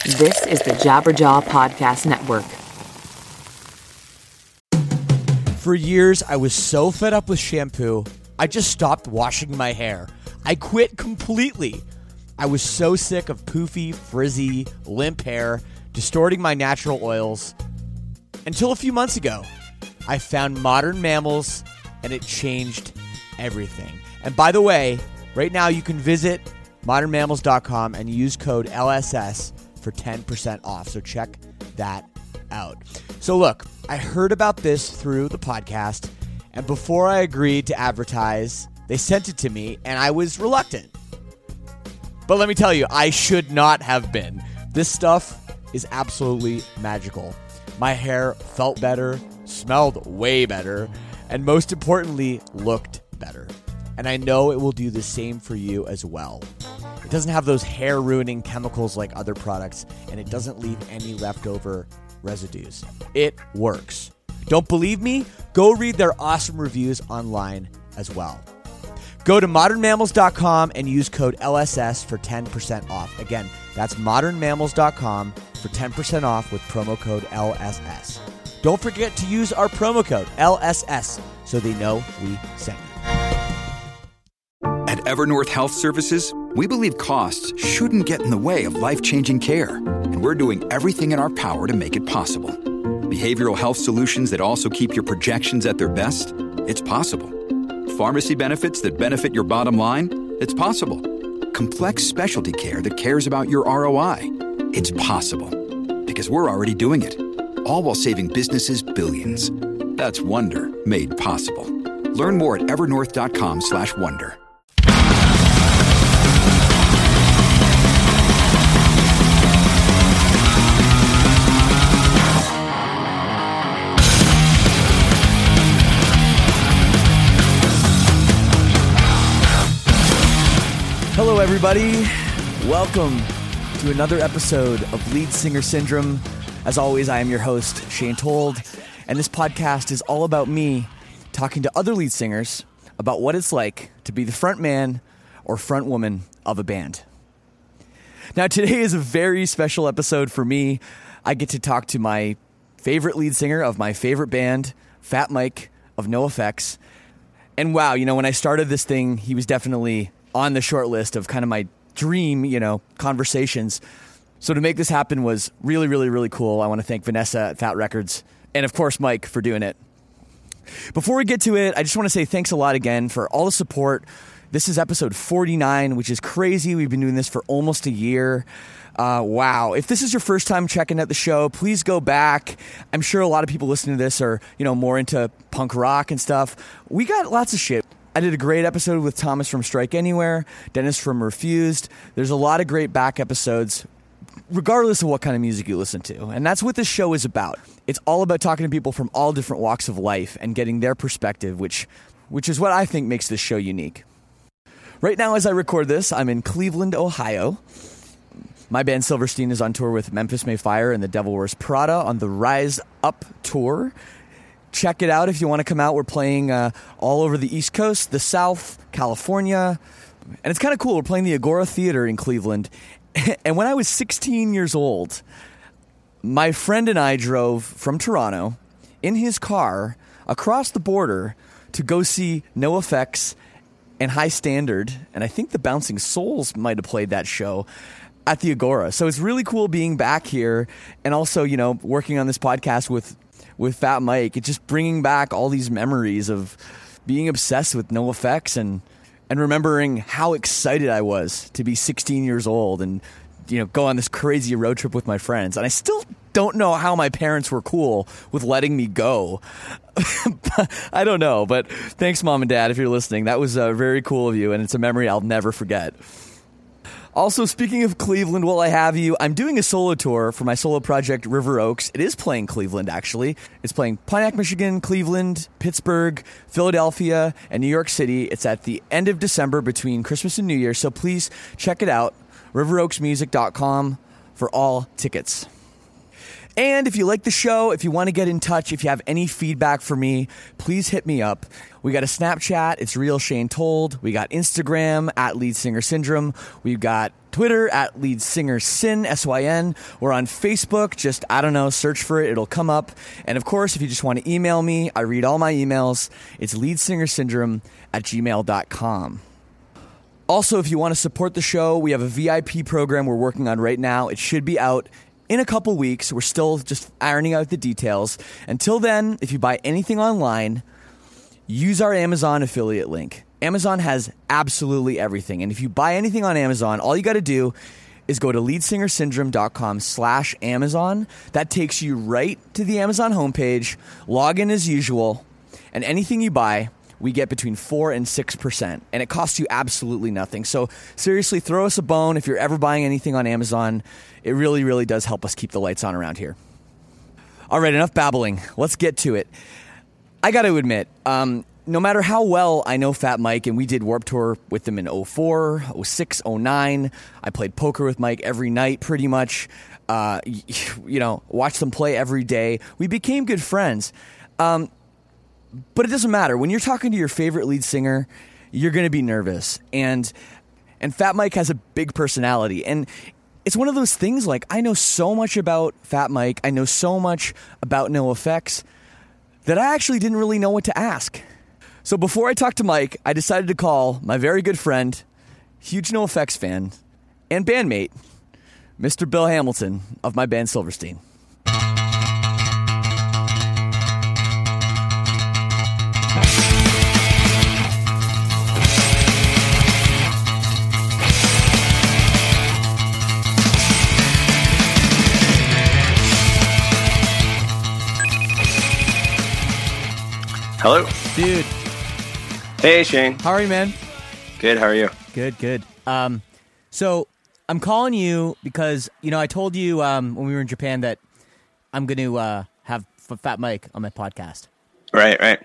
This is the Jabberjaw Podcast Network. For years, I was so fed up with shampoo, I just stopped washing my hair. I quit completely. I was so sick of poofy, frizzy, limp hair, distorting my natural oils. Until a few months ago, I found Modern Mammals, and it changed everything. And by the way, right now you can visit modernmammals.com and use code LSS for 10% off. So check that out. So look, I heard about this through the podcast, and before I agreed to advertise, they sent it to me, and I was reluctant. But let me tell you, I should not have been. This stuff is absolutely magical. My hair felt better, smelled way better, and most importantly, looked better. And I know it will do the same for you as well. It doesn't have those hair-ruining chemicals like other products, and it doesn't leave any leftover residues. It works. Don't believe me? Go read their awesome reviews online as well. Go to modernmammals.com and use code LSS for 10% off. Again, that's modernmammals.com for 10% off with promo code LSS. Don't forget to use our promo code LSS so they know we sent you. At Evernorth Health Services, we believe costs shouldn't get in the way of life-changing care, and we're doing everything in our power to make it possible. Behavioral health solutions that also keep your projections at their best? It's possible. Pharmacy benefits that benefit your bottom line? It's possible. Complex specialty care that cares about your ROI? It's possible. Because we're already doing it. All while saving businesses billions. That's Wonder made possible. Learn more at evernorth.com/wonder. Hello, everybody. Welcome to another episode of Lead Singer Syndrome. As always, I am your host, Shane Told, and this podcast is all about me talking to other lead singers about what it's like to be the front man or front woman of a band. Now, today is a very special episode for me. I get to talk to my favorite lead singer of my favorite band, Fat Mike of NoFX. And wow, when I started this thing, he was definitely on the short list of kind of my dream, conversations. So to make this happen was really, really, really cool. I want to thank Vanessa at Fat Records and, of course, Mike for doing it. Before we get to it, I just want to say thanks a lot again for all the support. This is episode 49, which is crazy. We've been doing this for almost a year. Wow. If this is your first time checking out the show, please go back. I'm sure a lot of people listening to this are, more into punk rock and stuff. We got lots of shit. I did a great episode with Thomas from Strike Anywhere, Dennis from Refused. There's a lot of great back episodes, regardless of what kind of music you listen to. And that's what this show is about. It's all about talking to people from all different walks of life and getting their perspective, which is what I think makes this show unique. Right now, as I record this, I'm in Cleveland, Ohio. My band Silverstein is on tour with Memphis May Fire and the Devil Wears Prada on the Rise Up tour. Check it out if you want to come out. We're playing all over the East Coast, the South, California. And it's kind of cool. We're playing the Agora Theater in Cleveland. And when I was 16 years old, my friend and I drove from Toronto in his car across the border to go see NoFX and High Standard. And I think the Bouncing Souls might have played that show at the Agora. So it's really cool being back here and also, working on this podcast with Fat Mike. It's just bringing back all these memories of being obsessed with NoFX and remembering how excited I was to be 16 years old and, go on this crazy road trip with my friends. And I still don't know how my parents were cool with letting me go. I don't know, but thanks, Mom and Dad, if you're listening. That was very cool of you, and it's a memory I'll never forget. Also, speaking of Cleveland, while I have you, I'm doing a solo tour for my solo project, River Oaks. It is playing Cleveland, actually. It's playing Pontiac, Michigan, Cleveland, Pittsburgh, Philadelphia, and New York City. It's at the end of December between Christmas and New Year, so please check it out, riveroaksmusic.com for all tickets. And if you like the show, if you want to get in touch, if you have any feedback for me, please hit me up. We got a Snapchat. It's Real Shane Told. We got Instagram at Lead Singer Syndrome. We've got Twitter at Lead Singer Syn, S-Y-N. We're on Facebook. Just, search for it. It'll come up. And of course, if you just want to email me, I read all my emails. It's leadsingersyndrome@gmail.com. Also, if you want to support the show, we have a VIP program we're working on right now. It should be out in a couple weeks. We're still just ironing out the details. Until then, if you buy anything online, use our Amazon affiliate link. Amazon has absolutely everything. And if you buy anything on Amazon, all you got to do is go to leadsingersyndrome.com/Amazon. That takes you right to the Amazon homepage. Log in as usual. And anything you buy, we get between 4 and 6%, and it costs you absolutely nothing. So seriously, throw us a bone if you're ever buying anything on Amazon. It really, really does help us keep the lights on around here. All right, enough babbling. Let's get to it. I got to admit, no matter how well I know Fat Mike, and we did Warped Tour with him in 04, 06, 09. I played poker with Mike every night pretty much. Watched them play every day. We became good friends. But it doesn't matter. When you're talking to your favorite lead singer, you're going to be nervous. And Fat Mike has a big personality. And it's one of those things, like, I know so much about Fat Mike, I know so much about NoFX, that I actually didn't really know what to ask. So before I talked to Mike, I decided to call my very good friend, huge NoFX fan, and bandmate, Mr. Bill Hamilton of my band Silverstein. Hello. Dude. Hey, Shane. How are you, man? Good, how are you? Good. So I'm calling you because, I told you when we were in Japan that I'm going to have Fat Mike on my podcast. Right.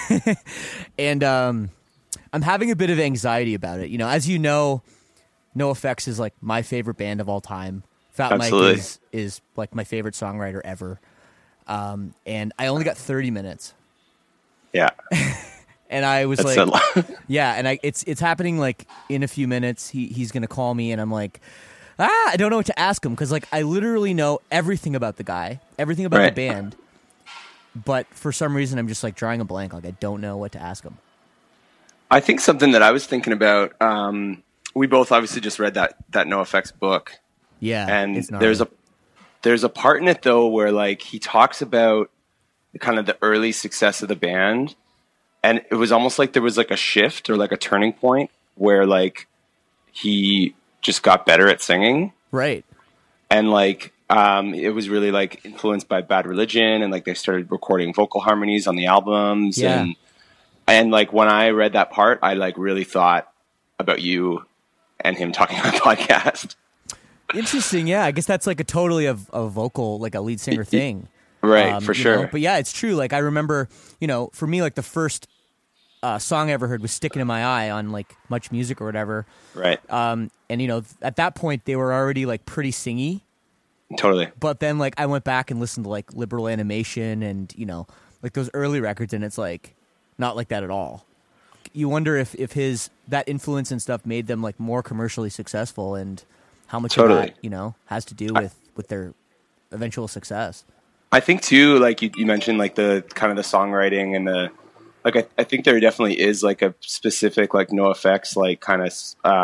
And I'm having a bit of anxiety about it. As you know, NoFX is like my favorite band of all time. Fat Absolutely. Mike is like my favorite songwriter ever. And I only got 30 minutes. Yeah. And I was That's like, a lot. yeah, and it's happening like in a few minutes. He's going to call me, and I'm like, I don't know what to ask him, because like I literally know everything about the guy, everything about the band, but for some reason I'm just like drawing a blank. Like I don't know what to ask him. I think something that I was thinking about, we both obviously just read that NoFX book. Yeah. And there's a part in it though where like he talks about kind of the early success of the band, and it was almost like there was like a shift or like a turning point where like he just got better at singing. Right. And like it was really like influenced by Bad Religion, and like they started recording vocal harmonies on the albums. Yeah. And like when I read that part, I like really thought about you and him talking on the podcast. Interesting. Yeah. I guess that's like a totally a vocal, like a lead singer thing. Right. For sure. But yeah, it's true. Like I remember, for me, like the first song I ever heard was Sticking in My Eye on like Much Music or whatever. Right. And at that point they were already like pretty singy. Totally. But then like I went back and listened to like Liberal Animation and, like those early records, and it's like not like that at all. You wonder if that influence and stuff made them like more commercially successful, and how much of that, has to do with their eventual success. I think too, like you mentioned, like the kind of the songwriting and the, like, I think there definitely is like a specific, like NoFX, like kind of,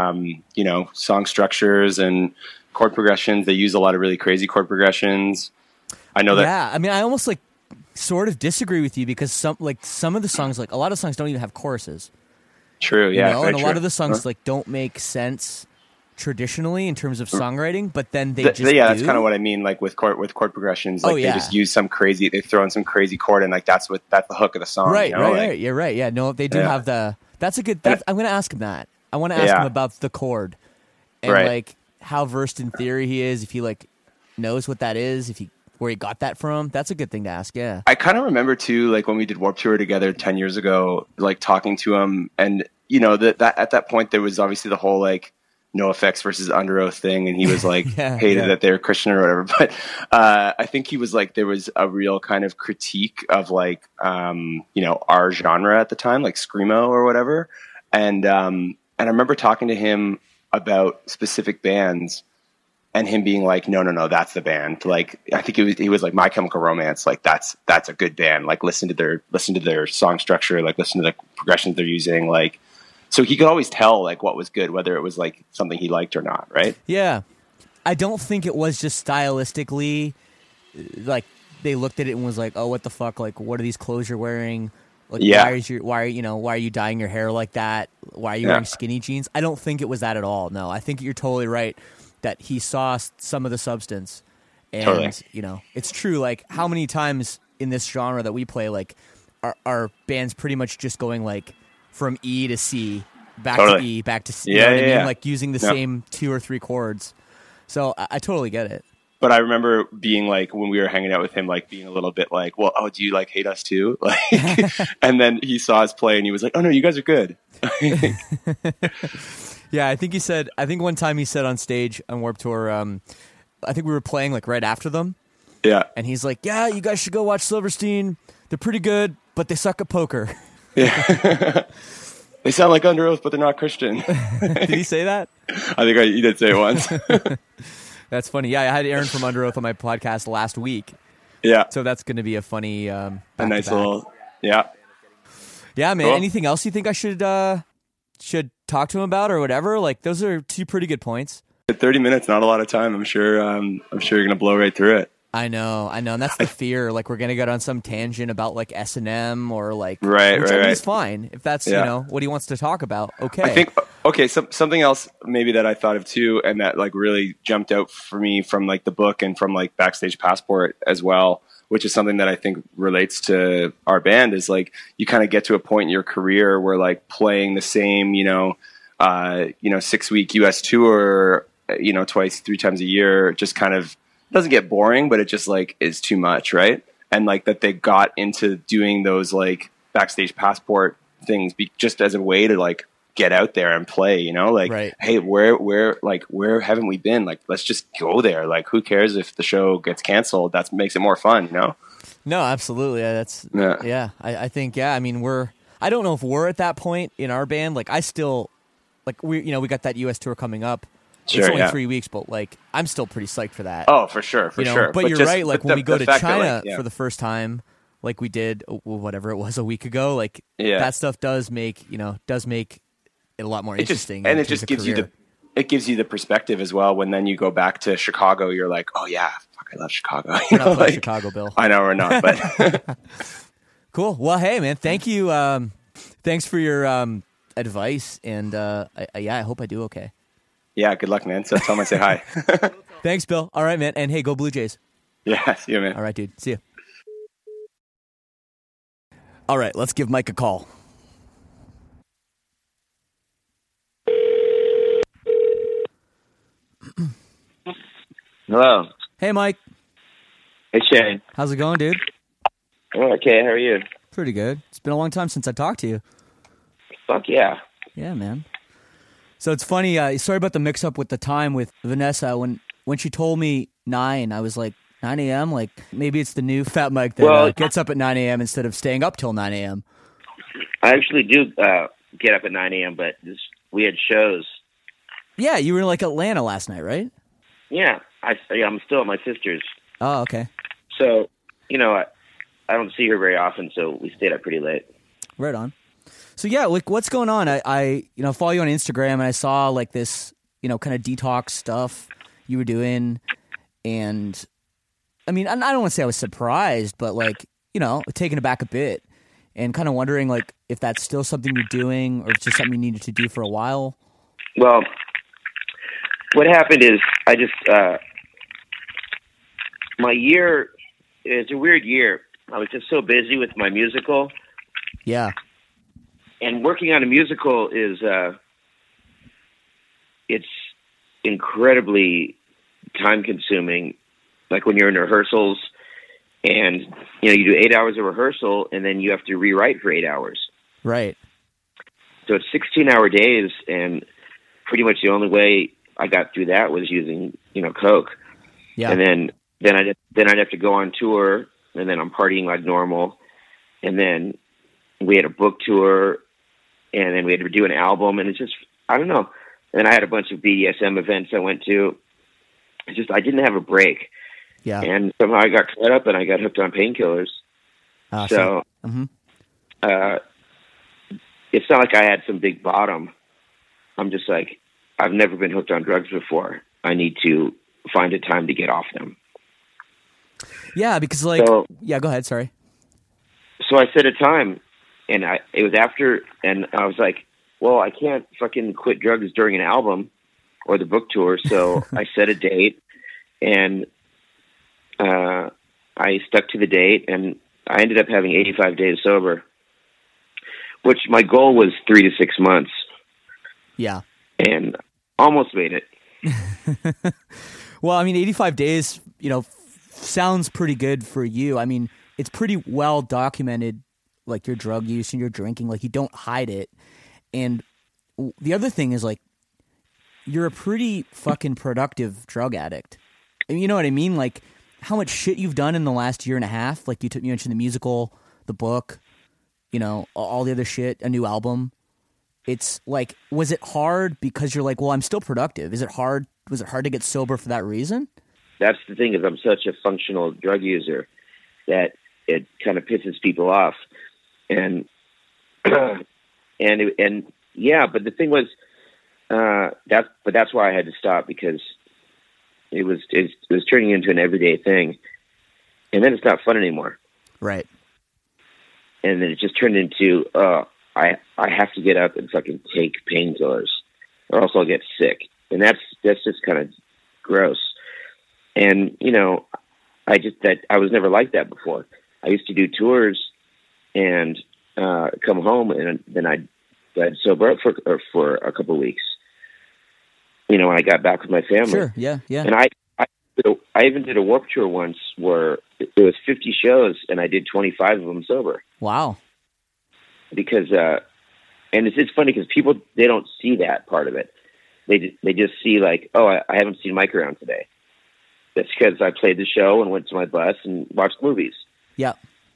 song structures and chord progressions. They use a lot of really crazy chord progressions. I know that. Yeah. I mean, I almost like sort of disagree with you, because some of the songs, like a lot of songs don't even have choruses. True. Yeah. And a lot of the songs like don't make sense traditionally in terms of songwriting, but then they just that's kind of what I mean, like with chord progressions, like they just use they throw in some crazy chord, and like that's the hook of the song, right? Like, you're right. Yeah, no, they do have that's a good. I'm gonna ask him that. I want to ask him about the chord and like how versed in theory he is, if he like knows what that is, where he got that from. That's a good thing to ask. Yeah, I kind of remember too, like when we did Warped Tour together 10 years ago, like talking to him, and that at that point there was obviously the whole like NoFX versus Under Oath thing, and he was like hated that they were Christian or whatever. But I think he was like, there was a real kind of critique of like our genre at the time, like screamo or whatever. And I remember talking to him about specific bands and him being like, no, that's the band. Like, I think he was like My Chemical Romance. Like that's a good band. Like listen to their song structure, like listen to the progressions they're using. Like, so he could always tell like what was good, whether it was like something he liked or not. Right. Yeah. I don't think it was just stylistically, like they looked at it and was like, oh, what the fuck? Like, what are these clothes you're wearing? Like, why are you dyeing your hair like that? Why are you wearing skinny jeans? I don't think it was that at all. No, I think you're totally right that he saw some of the substance, and it's true. Like, how many times in this genre that we play, like, our band's pretty much just going like from E to C, back to E, back to C. You know what I mean? Like using the same 2 or 3 chords. So I totally get it. But I remember being like, when we were hanging out with him, like being a little bit like, well, do you like hate us too? Like, and then he saw us play and he was like, oh no, you guys are good. Yeah. I think one time he said on stage on Warped Tour, I think we were playing like right after them. Yeah. And he's like, yeah, you guys should go watch Silverstein. They're pretty good, but they suck at poker. Yeah. They sound like Under Oath, but they're not Christian. Did he say that? I think he did say it once. That's funny. Yeah, I had Aaron from Under Oath on my podcast last week. Yeah. So that's going to be a funny a nice little, yeah. Yeah, man. Cool. Anything else you think I should talk to him about or whatever? Like, those are 2 pretty good points. 30 minutes, not a lot of time. I'm sure you're going to blow right through it. I know. And that's the fear. Like, we're going to get on some tangent about, like, S&M or, like... Right. It's fine. If that's, what he wants to talk about, okay. I think, something else maybe that I thought of, too, and that, like, really jumped out for me from, like, the book and from, like, Backstage Passport as well, which is something that I think relates to our band, is, like, you kind of get to a point in your career where, like, playing the same, 6-week US tour, 2-3 times a year just kind of doesn't get boring, but it just like is too much, right? And like that they got into doing those like Backstage Passport things just as a way to like get out there and play, like, right. Hey, where haven't we been? Like, let's just go there. Like, who cares if the show gets canceled? That makes it more fun, No, absolutely. I think, I mean, I don't know if we're at that point in our band. Like, I still, like, we got that US tour coming up. Sure, it's only 3 weeks, but like I'm still pretty psyched for that. Oh, for sure, sure. But you're right. Like when we go to China for the first time, like we did, whatever it was a week ago, like that stuff does make it a lot more interesting. And it just gives you the perspective as well. When then you go back to Chicago, you're like, oh yeah, fuck, I love Chicago. We're not playing Chicago, Bill. I know we're not, but cool. Well, hey man, thank you. Thanks for your advice, and I hope I do okay. Yeah, good luck, man. So tell him I say hi. Thanks, Bill. All right, man. And hey, go Blue Jays. Yeah, see you, man. All right, dude. See you. All right, let's give Mike a call. Hello. Hey, Mike. Hey, Shane. How's it going, dude? Oh, okay, how are you? Pretty good. It's been a long time since I talked to you. Fuck yeah. Yeah, man. So it's funny, sorry about the mix-up with the time with Vanessa. When she told me 9, I was like, 9 a.m.? Like, maybe it's the new Fat Mike that gets up at 9 a.m. instead of staying up till 9 a.m. I actually do get up at 9 a.m., but we had shows. Yeah, you were in, like, Atlanta last night, right? Yeah, I'm still at my sister's. Oh, okay. So, I don't see her very often, so we stayed up pretty late. Right on. So yeah, like what's going on? I follow you on Instagram and I saw like this, kind of detox stuff you were doing, and I mean, I don't want to say I was surprised, but like, taken aback a bit and kind of wondering like if that's still something you're doing or it's just something you needed to do for a while. Well, what happened is I just my year, it's a weird year. I was just so busy with my musical. Yeah. And working on a musical is, it's incredibly time consuming. Like when you're in rehearsals and, you do 8 hours of rehearsal and then you have to rewrite for 8 hours. Right. So it's 16-hour days, and pretty much the only way I got through that was using, Coke. Yeah. And then I'd have to go on tour, and then I'm partying like normal. And then we had a book tour, and then we had to do an album, and it's just, I don't know. And I had a bunch of BDSM events I went to. It's just I didn't have a break. Yeah. And somehow I got caught up and I got hooked on painkillers. So it's not like I had some big bottom. I'm just like, I've never been hooked on drugs before. I need to find a time to get off them. Yeah, because go ahead. Sorry. So I set a time, and it was after, and I was like, well, I can't fucking quit drugs during an album or the book tour. So I set a date, and I stuck to the date, and I ended up having 85 days sober, which my goal was 3 to 6 months. Yeah. And almost made it. Well, I mean, 85 days, sounds pretty good for you. I mean, it's pretty well documented, like your drug use and your drinking, like you don't hide it. And the other thing is, like, you're a pretty fucking productive drug addict. And you know what I mean? Like, how much shit you've done in the last year and a half. Like, you mentioned the musical, the book, all the other shit, a new album. It's like, was it hard because you're like, well, I'm still productive? Was it hard to get sober for that reason? That's the thing, is I'm such a functional drug user that it kind of pisses people off. And yeah, but the thing was, that's why I had to stop, because it was turning into an everyday thing, and then it's not fun anymore. Right. And then it just turned into, I have to get up and fucking take painkillers, or else I'll get sick. And that's just kind of gross. And, I was never like that before. I used to do tours and come home, and then I'd sober up for a couple of weeks. When I got back with my family. Sure, yeah. And I even did a Warped Tour once where there was 50 shows, and I did 25 of them sober. Wow. Because, and it's funny because people, they don't see that part of it. They just see like, oh, I haven't seen Mike around today. That's because I played the show and went to my bus and watched movies. Yeah.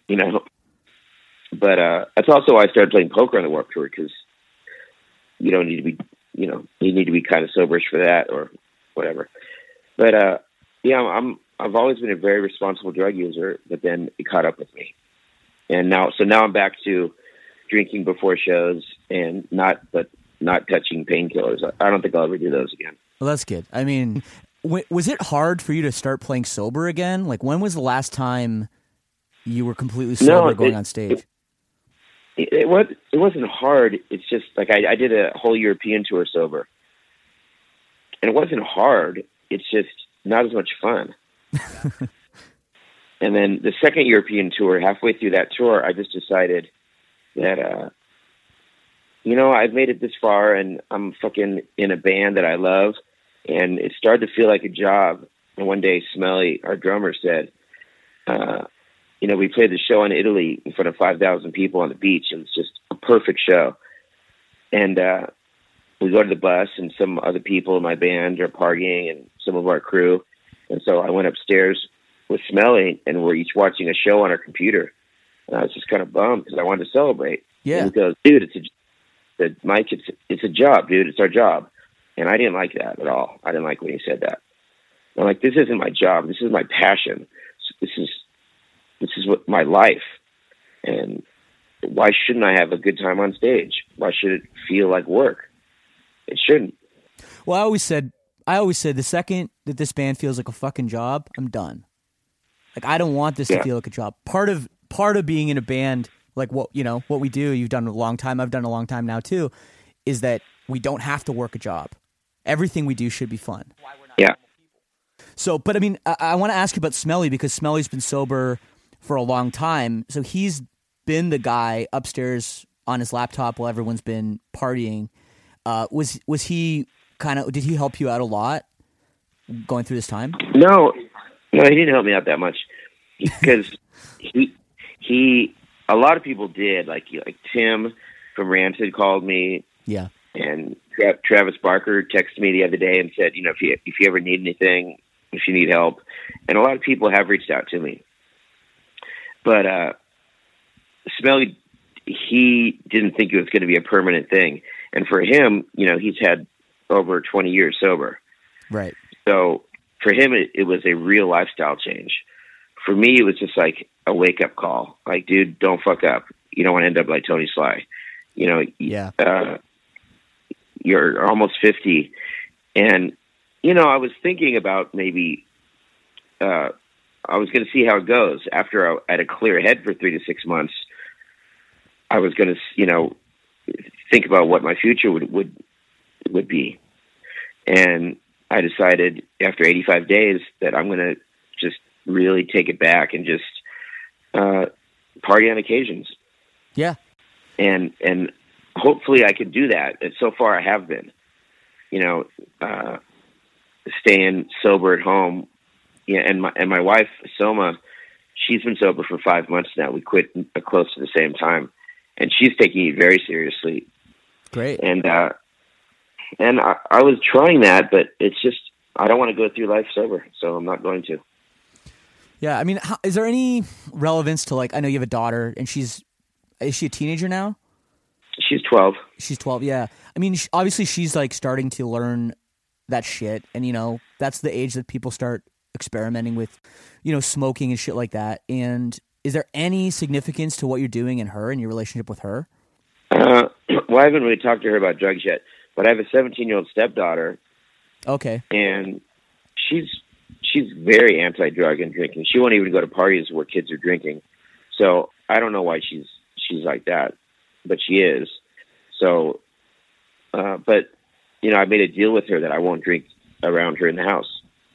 But that's also why I started playing poker on the Warped Tour, because you don't need to be, you need to be kind of soberish for that or whatever. But I've always been a very responsible drug user, but then it caught up with me. And now I'm back to drinking before shows and not touching painkillers. I don't think I'll ever do those again. Well, that's good. I mean, was it hard for you to start playing sober again? Like, when was the last time you were completely sober going on stage? It wasn't hard. It's just like I did a whole European tour sober, and it wasn't hard. It's just not as much fun. And then the second European tour, halfway through that tour, I just decided that, I've made it this far, and I'm fucking in a band that I love, and it started to feel like a job. And one day, Smelly, our drummer, said, we played the show in Italy in front of 5,000 people on the beach. It was just a perfect show. And we go to the bus, and some other people in my band are partying, and some of our crew. And so I went upstairs with Smelly, and we're each watching a show on our computer. And I was just kind of bummed because I wanted to celebrate. Yeah. And he goes, dude, Mike, it's a job, dude. It's our job. And I didn't like that at all. I didn't like when he said that. I'm like, this isn't my job. This is my passion. This is what my life. And why shouldn't I have a good time on stage? Why should it feel like work? It shouldn't. Well, I always said the second that this band feels like a fucking job, I'm done. Like, I don't want this to feel like a job. Part of being in a band, like what we do, you've done a long time, I've done a long time now too, is that we don't have to work a job. Everything we do should be fun. Yeah. So, but I mean, I want to ask you about Smelly, because Smelly's been sober for a long time. So he's been the guy upstairs on his laptop while everyone's been partying. Was he did he help you out a lot going through this time? No, he didn't help me out that much, because he a lot of people did, like Tim from Rancid called me. Yeah. And Travis Barker texted me the other day and said, if you ever need anything, if you need help. And a lot of people have reached out to me. But Smelly, he didn't think it was going to be a permanent thing. And for him, he's had over 20 years sober. Right. So for him, it was a real lifestyle change. For me, it was just like a wake up call. Like, dude, don't fuck up. You don't want to end up like Tony Sly. You know, you're almost 50. And, you know, I was thinking about maybe, I was going to see how it goes. After I had a clear head for 3 to 6 months, I was going to, you know, think about what my future would be. And I decided after 85 days that I'm going to just really take it back and just party on occasions. Yeah. And hopefully I can do that. And so far I have been, you know, staying sober at home. Yeah. And my wife, Soma, she's been sober for 5 months now. We quit close to the same time, and she's taking it very seriously. Great. And I was trying that, but it's just, I don't want to go through life sober, so I'm not going to. Yeah. I mean, is there any relevance to, like, I know you have a daughter, and is she a teenager now? She's 12. She's 12. Yeah. I mean, obviously she's like starting to learn that shit. And, you know, that's the age that people start experimenting with, you know, smoking and shit like that. And is there any significance to what you're doing in her and your relationship with her? Well, I haven't really talked to her about drugs yet, but I have a 17-year-old stepdaughter. Okay. And she's very anti-drug and drinking. She won't even go to parties where kids are drinking. So I don't know why she's like that, but she is. So, but, you know, I made a deal with her that I won't drink around her in the house.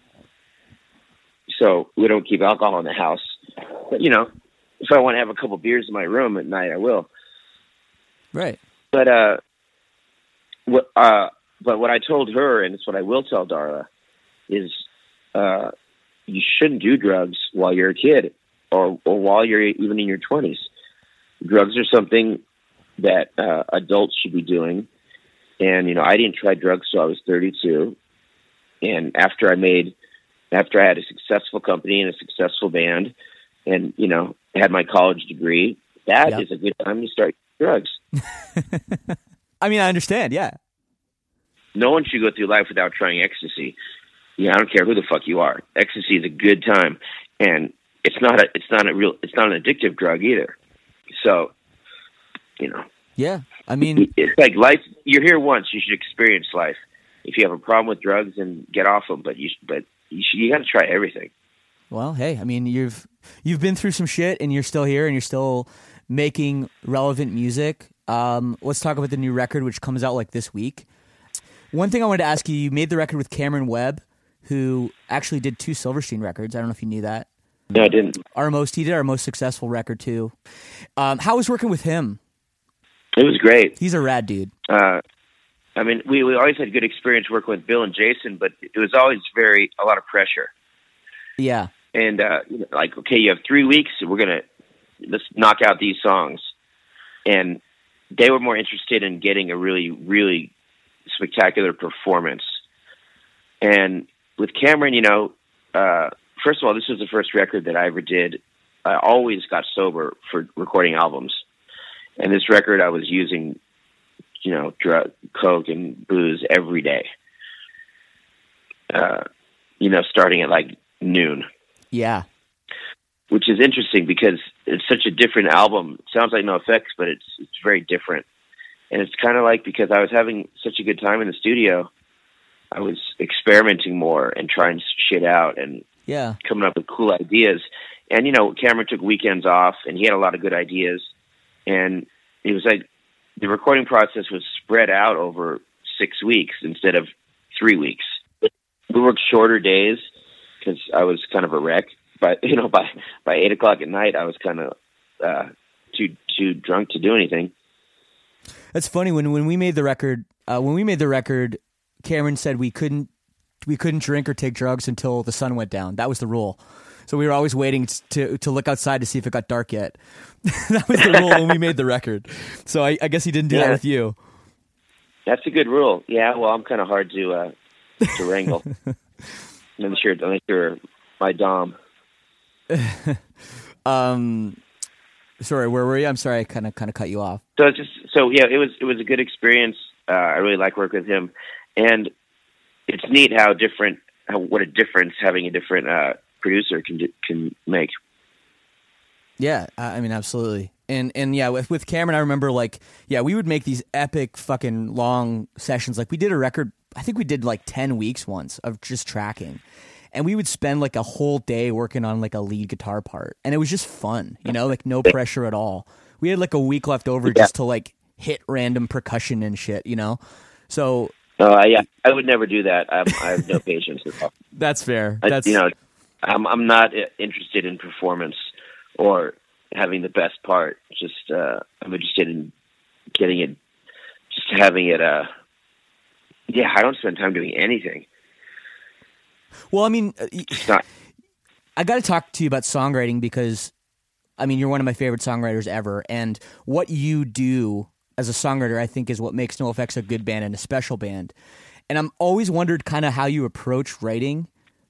So we don't keep alcohol in the house. But, you know, if I want to have a couple beers in my room at night, I will. Right. But what I told her, and it's what I will tell Darla, is you shouldn't do drugs while you're a kid or while you're even in your 20s. Drugs are something that adults should be doing. And, you know, I didn't try drugs till I was 32. And after I had a successful company and a successful band and, you know, had my college degree, that is a good time to start drugs. I mean, I understand. Yeah. No one should go through life without trying ecstasy. Yeah. I don't care who the fuck you are. Ecstasy is a good time. And it's not an addictive drug either. So, you know. Yeah. I mean, it's like life. You're here once. You should experience life. If you have a problem with drugs, then get off them. But you got to try everything. Well, hey, I mean, you've been through some shit, and you're still here, and you're still making relevant music. Let's talk about the new record, which comes out like this week. One thing I wanted to ask you made the record with Cameron Webb, who actually did 2 Silverstein records. I don't know if you knew that. No, I didn't. He did our most successful record too. How was working with him? It was great. He's a rad dude. I mean, we always had good experience working with Bill and Jason, but it was always a lot of pressure. Yeah. And, like, okay, you have 3 weeks, and let's knock out these songs. And they were more interested in getting a really, really spectacular performance. And with Cameron, you know, first of all, this was the first record that I ever did. I always got sober for recording albums. And this record, I was using, you know, coke and booze every day. You know, starting at like noon. Yeah. Which is interesting because it's such a different album. It sounds like NoFX, but it's very different. And it's kind of like, because I was having such a good time in the studio, I was experimenting more and trying shit out and coming up with cool ideas. And, you know, Cameron took weekends off, and he had a lot of good ideas. And it was like the recording process was spread out over 6 weeks instead of 3 weeks. We worked shorter days because I was kind of a wreck. But, you know, by 8 o'clock at night, I was kind of too drunk to do anything. That's funny. When we made the record, Cameron said we couldn't drink or take drugs until the sun went down. That was the rule. So we were always waiting to look outside to see if it got dark yet. That was the rule when we made the record. So I guess he didn't do that with you. That's a good rule. Yeah, well, I'm kind of hard to wrangle. Unless you're my dom. Sorry, where were you? I'm sorry, I kind of cut you off. So it was a good experience. I really like working with him, And it's neat what a difference having a different producer can make. Yeah, I mean, absolutely. And yeah, with Cameron, I remember we would make these epic fucking long sessions. Like we did a record, I think we did like 10 weeks once of just tracking. And we would spend like a whole day working on like a lead guitar part. And it was just fun, like no pressure at all. We had like a week left over just to like hit random percussion and shit, So I would never do that. I have no patience at all. That's fair. I'm not interested in performance or having the best part. Just I'm interested in getting it, just having it. I don't spend time doing anything. Well, I mean, it's not. I got to talk to you about songwriting because, I mean, you're one of my favorite songwriters ever, and what you do as a songwriter, I think, is what makes NoFX a good band and a special band. And I'm always wondered kind of how you approach writing,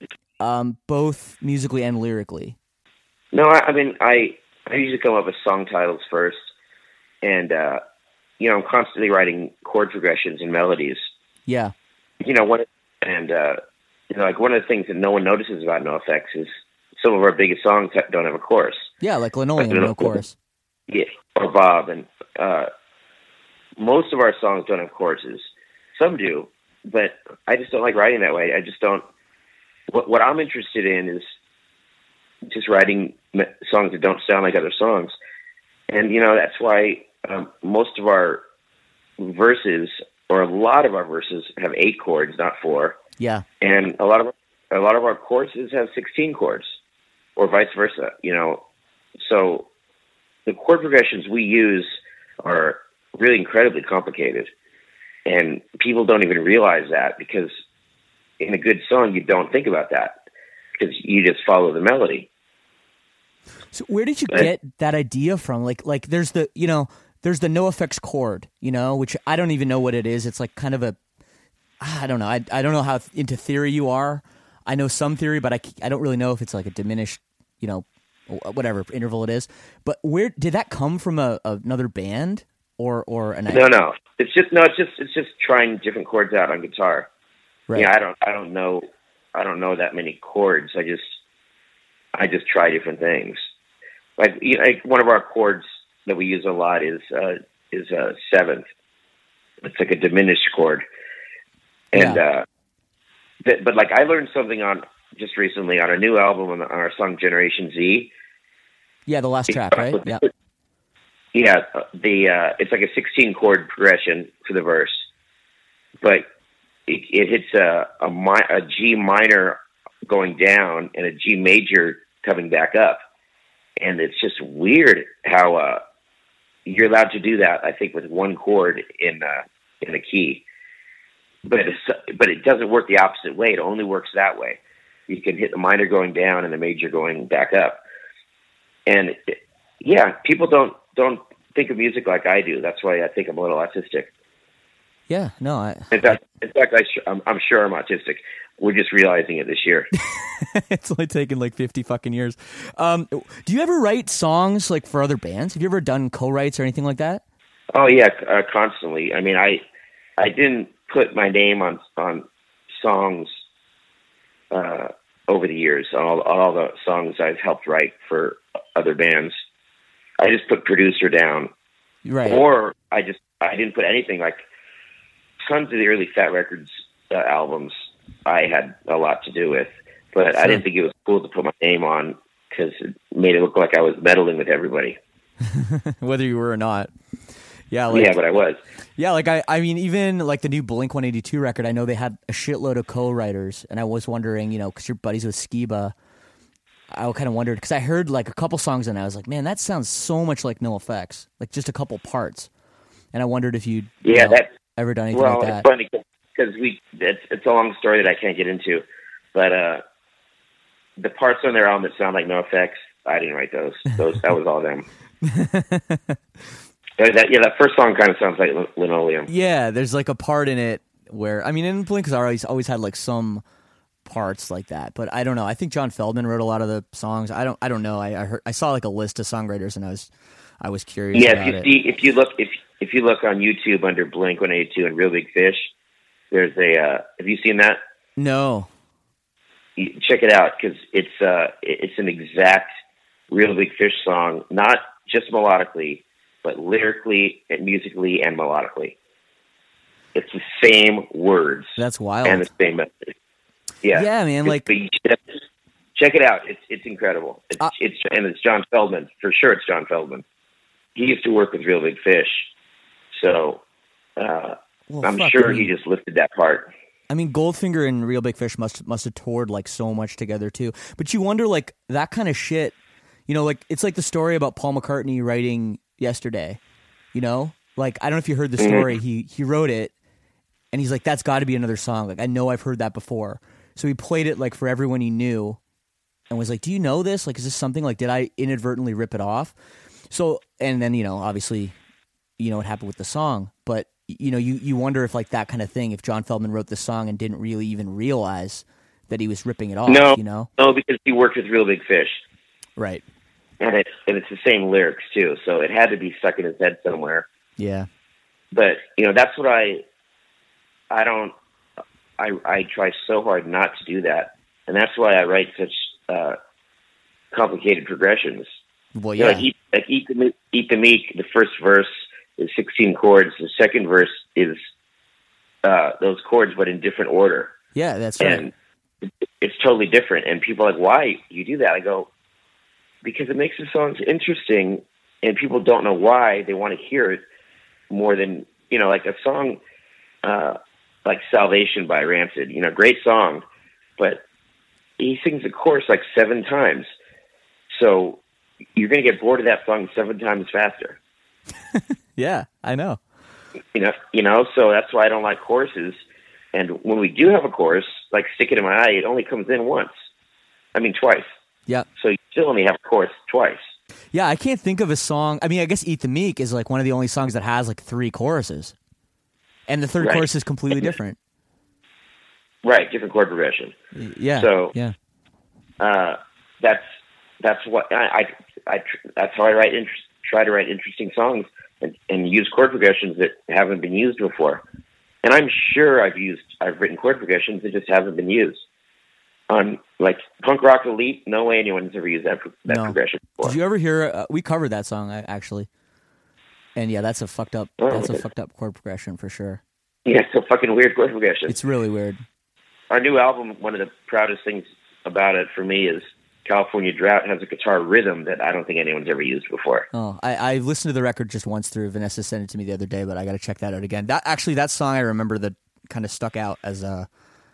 both musically and lyrically. No, I mean, I usually come up with song titles first, and I'm constantly writing chord progressions and melodies. Yeah. One of the things that no one notices about NoFX is some of our biggest songs don't have a chorus. Yeah, like Linoleum, no chorus. Yeah, or Bob, and most of our songs don't have choruses. Some do, but I just don't like writing that way. I just don't. What I'm interested in is just writing songs that don't sound like other songs. And, that's why most of our verses, or a lot of our verses, have 8 chords, not 4. Yeah. And a lot of our choruses have 16 chords, or vice versa, So the chord progressions we use are really incredibly complicated. And people don't even realize that, because in a good song, you don't think about that, because you just follow the melody. So where did you get that idea from? Like there's the NoFX chord, which I don't even know what it is. It's like kind of I don't know. I don't know how into theory you are. I know some theory, but I don't really know if it's like a diminished, whatever interval it is. But where did that come from? Another band or an idea? No. It's just trying different chords out on guitar. Right. Yeah, I don't know that many chords. I just try different things. Like one of our chords that we use a lot is a seventh. It's like a diminished chord. And but like I learned something just recently on a new album on our song Generation Z. Yeah, the last track, right? Yeah. Yeah, it's like a 16 chord progression for the verse, but it hits a G minor going down and a G major coming back up, and it's just weird how you're allowed to do that. I think with one chord in a key, but it doesn't work the opposite way. It only works that way. You can hit the minor going down and the major going back up, and people don't think of music like I do. That's why I think I'm a little autistic. Yeah, no. In fact, I'm sure I'm autistic. We're just realizing it this year. It's only taken like 50 fucking years. Do you ever write songs like for other bands? Have you ever done co-writes or anything like that? Oh yeah, constantly. I mean, I didn't put my name on songs over the years on all the songs I've helped write for other bands. I just put producer down, right? Or I didn't put anything. Like tons of the early Fat Records albums, I had a lot to do with, but sure. I didn't think it was cool to put my name on because it made it look like I was meddling with everybody, whether you were or not. Yeah, but I was. Yeah, like I mean, even like the new Blink-182 record, I know they had a shitload of co-writers, and I was wondering, because you're buddies with Skiba. I kind of wondered, because I heard like a couple songs and I was like, man, that sounds so much like NoFX, like just a couple parts. And I wondered if you'd ever done anything like that. Well, it's funny because it's a long story that I can't get into, but the parts on their album that sound like NoFX, I didn't write those. That was all them. That first song kind of sounds like Linoleum. Yeah, there's like a part in it where, I mean, in Blink has always had like some parts like that, but I don't know. I think John Feldman wrote a lot of the songs. I don't know. I saw like a list of songwriters, and I was curious. Yeah, if you look on YouTube under Blink-182 and Real Big Fish, There's have you seen that? No. Check it out, because it's an exact Real Big Fish song, not just melodically, but lyrically and musically and melodically. It's the same words. That's wild. And the same message. Yeah. Yeah, man. Like, check it out. It's incredible. It's John Feldman. For sure it's John Feldman. He used to work with Real Big Fish. So I'm sure he just lifted that part. I mean, Goldfinger and Real Big Fish must have toured like so much together too. But you wonder, like, that kind of shit, you know, like it's like the story about Paul McCartney writing Yesterday, you know? Like, I don't know if you heard the story. He wrote it and he's like, that's got to be another song. Like, I know I've heard that before. So he played it like for everyone he knew and was like, do you know this? Like, is this something, like, did I inadvertently rip it off? So, and then, you know, obviously, you know what happened with the song, but you know, you wonder if, like, that kind of thing, if John Feldman wrote the song and didn't really even realize that he was ripping it off, you know? No, because he worked with Real Big Fish. Right. And it's the same lyrics, too, so it had to be stuck in his head somewhere. Yeah. But, you know, that's what I try so hard not to do that, and that's why I write such complicated progressions. Well, yeah. You know, like Eat the Meek, the first verse is 16 chords. The second verse is those chords, but in different order. Yeah, that's right. And it's totally different. And people are like, why you do that? I go, because it makes the songs interesting, and people don't know why. They want to hear it more than, you know, like a song like Salvation by Rancid. You know, great song, but he sings the chorus like 7 times. So you're going to get bored of that song 7 times faster. Yeah, I know. You know, so that's why I don't like choruses. And when we do have a chorus, like Stick It in My Eye, it only comes in twice. Yeah. So you still only have a chorus twice. Yeah, I can't think of a song. I mean, I guess Eat the Meek is like one of the only songs that has like 3 choruses. And the third chorus is completely different. Right, different chord progression. Yeah. So yeah. That's what that's how I try to write interesting songs and use chord progressions that haven't been used before. And I'm sure I've written chord progressions that just haven't been used. On like Punk Rock Elite, no way anyone's ever used that progression before. Did you ever hear? We covered that song actually, and yeah, that's a fucked up. That's a fucked up chord progression for sure. Yeah, it's a fucking weird chord progression. It's really weird. Our new album, one of the proudest things about it for me is California Drought has a guitar rhythm that I don't think anyone's ever used before. Oh, I listened to the record just once through. Vanessa sent it to me the other day, but I got to check that out again. That song I remember that kind of stuck out as a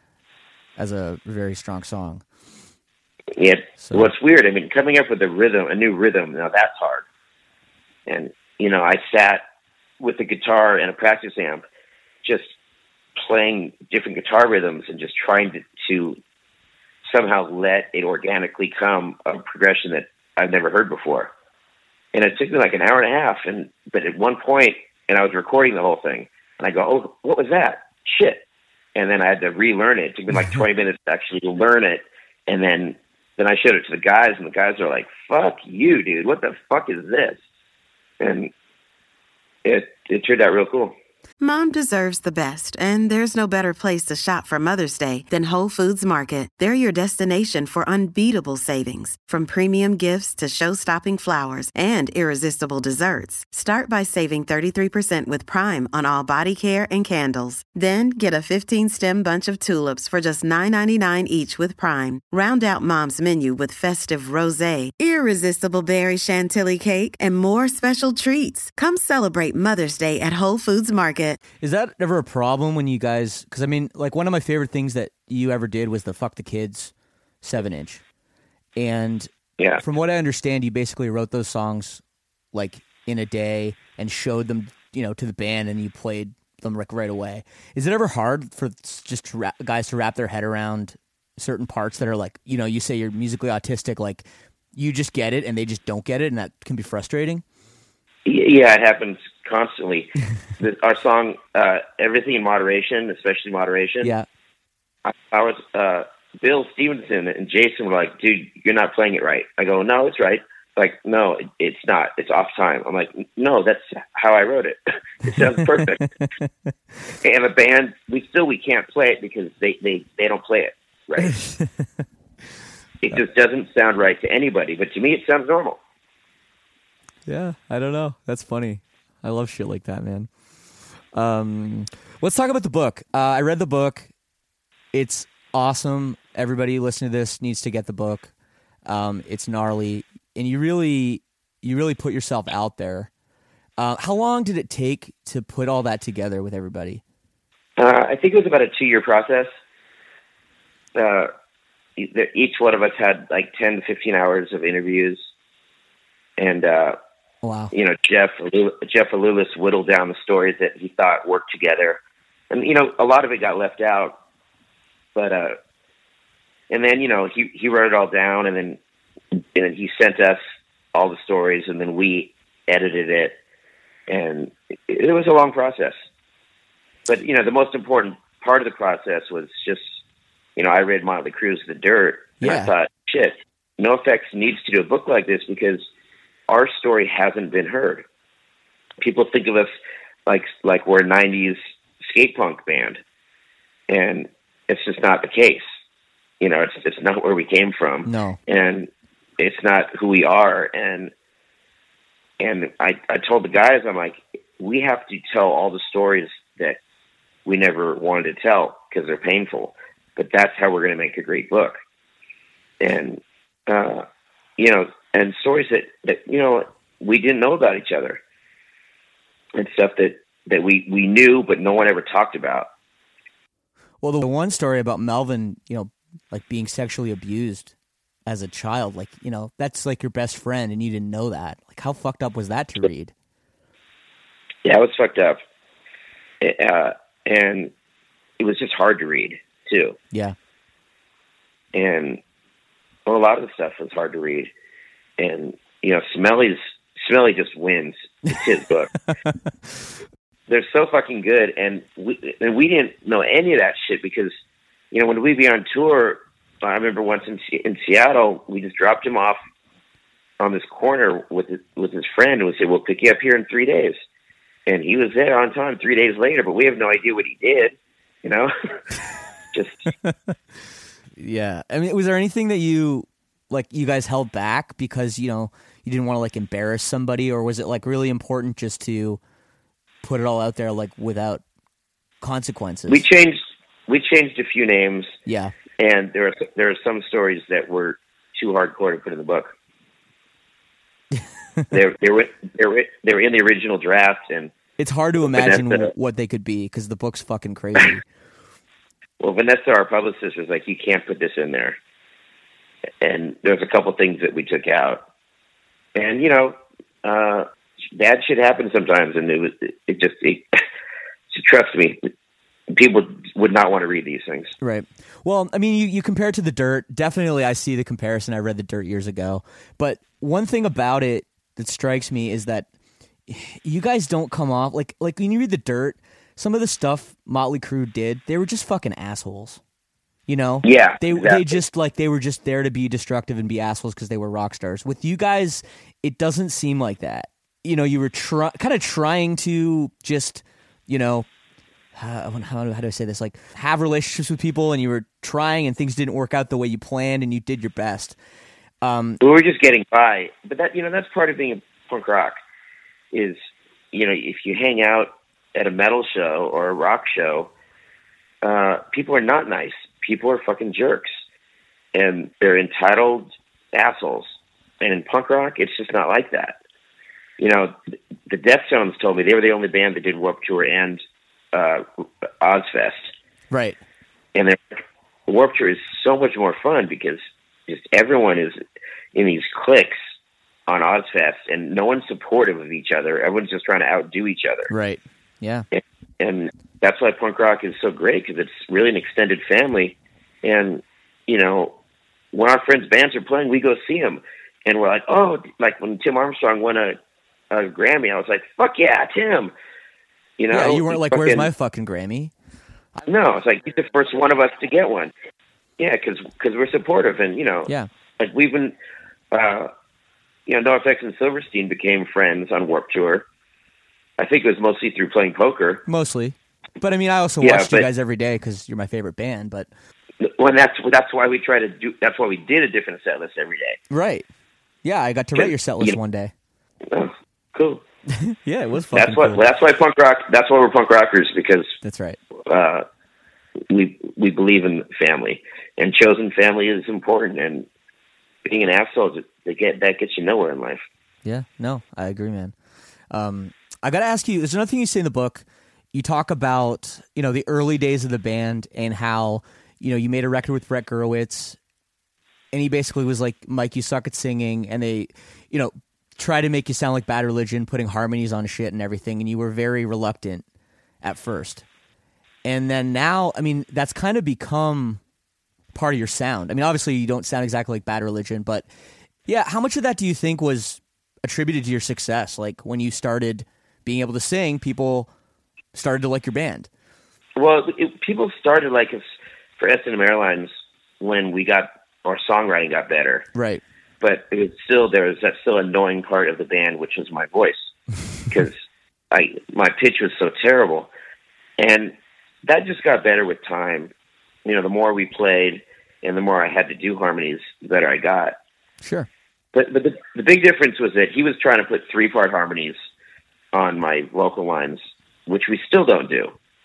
very strong song. Yeah. So. What's weird, I mean, coming up with a new rhythm, now that's hard. And, you know, I sat with the guitar and a practice amp just playing different guitar rhythms and just trying to somehow let it organically come a progression that I've never heard before. And it took me like an hour and a half. But at one point, and I was recording the whole thing, and I go, oh, what was that? Shit. And then I had to relearn it. It took me like 20 minutes to actually learn it. And then I showed it to the guys, and the guys are like, fuck you, dude. What the fuck is this? And it turned out real cool. Mom deserves the best, and there's no better place to shop for Mother's Day than Whole Foods Market. They're your destination for unbeatable savings, from premium gifts to show-stopping flowers and irresistible desserts. Start by saving 33% with Prime on all body care and candles. Then get a 15-stem bunch of tulips for just $9.99 each with Prime. Round out Mom's menu with festive rosé, irresistible berry chantilly cake, and more special treats. Come celebrate Mother's Day at Whole Foods Market. Is that ever a problem when you guys, because I mean, like one of my favorite things that you ever did was the Fuck the Kids 7-inch. And from what I understand, you basically wrote those songs like in a day and showed them, you know, to the band, and you played them like right away. Is it ever hard for just guys to wrap their head around certain parts that are like, you know, you say you're musically autistic, like you just get it and they just don't get it, and that can be frustrating? Yeah, it happens constantly. Our song, Everything in Moderation, especially Moderation. Yeah. I was, Bill Stevenson and Jason were like, dude, you're not playing it right. I go, no, it's right. like, no, it's not. It's off time. I'm like, no, that's how I wrote it. It sounds perfect. And the band, we can't play it because they don't play it right. It just doesn't sound right to anybody, but to me, it sounds normal. Yeah, I don't know. That's funny. I love shit like that, man. Let's talk about the book. I read the book. It's awesome. Everybody listening to this needs to get the book. It's gnarly, and you really put yourself out there. How long did it take to put all that together with everybody? I think it was about a 2-year process. Each one of us had like 10 to 15 hours of interviews, and wow. You know, Jeff Alulis whittled down the stories that he thought worked together, and you know, a lot of it got left out. But and then, you know, he wrote it all down, and then he sent us all the stories, and then we edited it, and it was a long process. But you know, the most important part of the process was just, you know, I read Motley Crue's The Dirt, and I thought, shit, NoFX needs to do a book like this because our story hasn't been heard. People think of us like we're a 90s skate punk band, and it's just not the case. You know, it's not where we came from. No. And it's not who we are. And I told the guys, I'm like, we have to tell all the stories that we never wanted to tell because they're painful. But that's how we're going to make a great book. And, you know, and stories that, you know, we didn't know about each other. And stuff that we knew, but no one ever talked about. Well, the one story about Melvin, you know, like being sexually abused as a child, like, you know, that's like your best friend and you didn't know that. Like, how fucked up was that to read? Yeah, it was fucked up. And it was just hard to read, too. Yeah. And well, a lot of the stuff was hard to read. And, you know, Smelly just wins. It's his book. They're so fucking good. And we didn't know any of that shit because, you know, when we'd be on tour, I remember once in Seattle, we just dropped him off on this corner with his friend, and we said, we'll pick you up here in 3 days. And he was there on time 3 days later, but we have no idea what he did, you know? Just. Yeah. I mean, was there anything that you guys held back because, you know, you didn't want to like embarrass somebody, or was it like really important just to put it all out there, like without consequences? We changed a few names. Yeah. And there are some stories that were too hardcore to put in the book. they were in the original draft, and it's hard to imagine what they could be because the book's fucking crazy. Well, Vanessa, our publicist, was like, "You can't put this in there." And there's a couple things that we took out, and you know, bad shit happens sometimes, and trust me, people would not want to read these things. Right. Well, I mean, you compare it to The Dirt. Definitely, I see the comparison. I read The Dirt years ago. But one thing about it that strikes me is that you guys don't come off like when you read The Dirt, some of the stuff Motley Crue did, they were just fucking assholes. You know? Yeah. They just like they were just there to be destructive and be assholes because they were rock stars. With you guys, it doesn't seem like that. You know, you were kind of trying to just, you know, how do I say this? Like, have relationships with people, and you were trying, and things didn't work out the way you planned, and you did your best. We were just getting by, but that, you know, that's part of being a punk rock. Is, you know, if you hang out at a metal show or a rock show, people are not nice. People are fucking jerks, and they're entitled assholes. And in punk rock, it's just not like that. You know, the Deftones told me they were the only band that did Warped Tour and Ozfest. Right. And Warped Tour is so much more fun because just everyone is in these cliques on Ozfest, and no one's supportive of each other. Everyone's just trying to outdo each other. Right. Yeah. And that's why punk rock is so great, because it's really an extended family. And, you know, when our friends' bands are playing, we go see them. And we're like, oh, like when Tim Armstrong won a Grammy, I was like, fuck yeah, Tim. You know, yeah, you weren't like, where's my fucking Grammy? No, it's like, he's the first one of us to get one. Yeah, because we're supportive. And, you know, yeah, like we've been, you NoFX and Silverstein became friends on Warped Tour. I think it was mostly through playing poker. Mostly. But I mean, I also watched you guys every day because you're my favorite band, but... Well, that's why we that's why we did a different set list every day. Right. Yeah, I got to write your set list one day. Oh, cool. Yeah, it was fucking cool. That's why punk rock, that's why we're punk rockers, because... That's right. We believe in family, and chosen family is important, and being an asshole, that gets you nowhere in life. Yeah, no, I agree, man. I got to ask you, there's another thing you say in the book. You talk about, the early days of the band and how, you made a record with Brett Gurewitz, and he basically was like, Mike, you suck at singing, and they, try to make you sound like Bad Religion, putting harmonies on shit and everything, and you were very reluctant at first. And then now, I mean, that's kind of become part of your sound. I mean, obviously you don't sound exactly like Bad Religion, but yeah, how much of that do you think was attributed to your success? Like when you started being able to sing, people started to like your band. Well, people started like us for S&M Airlines when our songwriting got better. Right. But it was still, there was that still annoying part of the band, which was my voice, because my pitch was so terrible. And that just got better with time. The more we played and the more I had to do harmonies, the better I got. Sure. But the big difference was that he was trying to put 3-part harmonies on my vocal lines, which we still don't do.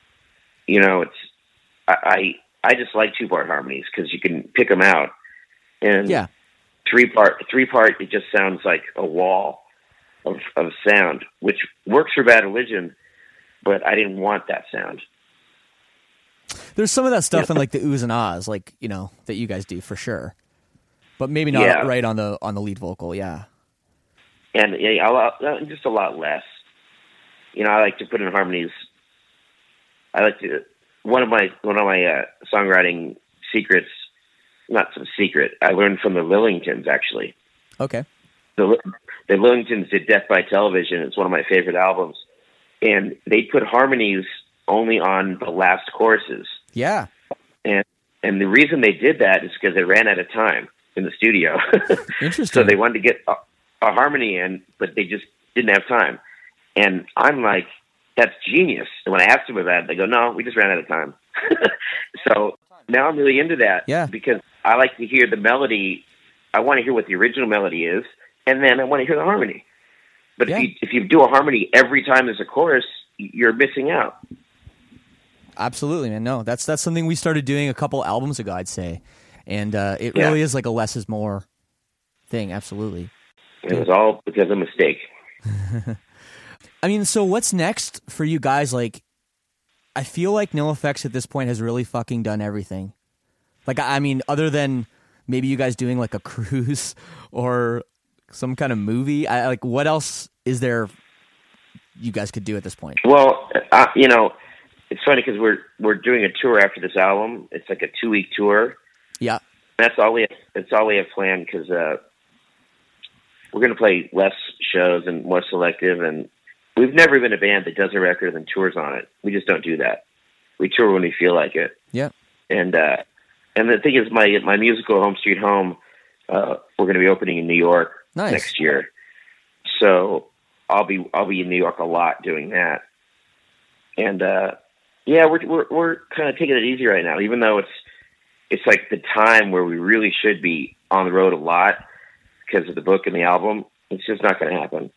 I just like 2-part harmonies because you can pick them out. And yeah. 3-part, it just sounds like a wall of sound, which works for Bad Religion, but I didn't want that sound. There's some of that stuff in like the oohs and ahs, like, that you guys do for sure. But maybe not right on the lead vocal, yeah. And just a lot less. I like to put in harmonies. One of my songwriting secrets, not some secret, I learned from the Lillingtons, actually. Okay. The Lillingtons did Death by Television. It's one of my favorite albums. And they put harmonies only on the last choruses. Yeah. And the reason they did that is because they ran out of time in the studio. Interesting. So they wanted to get a harmony in, but they just didn't have time. And I'm like, that's genius. And when I asked them about it, they go, no, we just ran out of time. So now I'm really into that. Yeah. Because I like to hear the melody. I want to hear what the original melody is, and then I want to hear the harmony. But if you do a harmony every time there's a chorus, you're missing out. Absolutely, man. No, that's something we started doing a couple albums ago, I'd say. And it really is like a less is more thing, absolutely. It was all because of a mistake. I mean, so what's next for you guys? Like, I feel like NoFX at this point has really fucking done everything. Like, I mean, other than maybe you guys doing like a cruise or some kind of movie, like what else is there you guys could do at this point? Well, it's funny because we're doing a tour after this album. It's like a 2-week tour. Yeah, that's all we have planned because we're going to play less shows and more selective. And we've never been a band that does a record and tours on it. We just don't do that. We tour when we feel like it. Yeah. And the thing is, my musical Home Street Home, we're going to be opening in New York next year. So I'll be in New York a lot doing that. And we're kind of taking it easy right now, even though it's like the time where we really should be on the road a lot because of the book and the album. It's just not going to happen.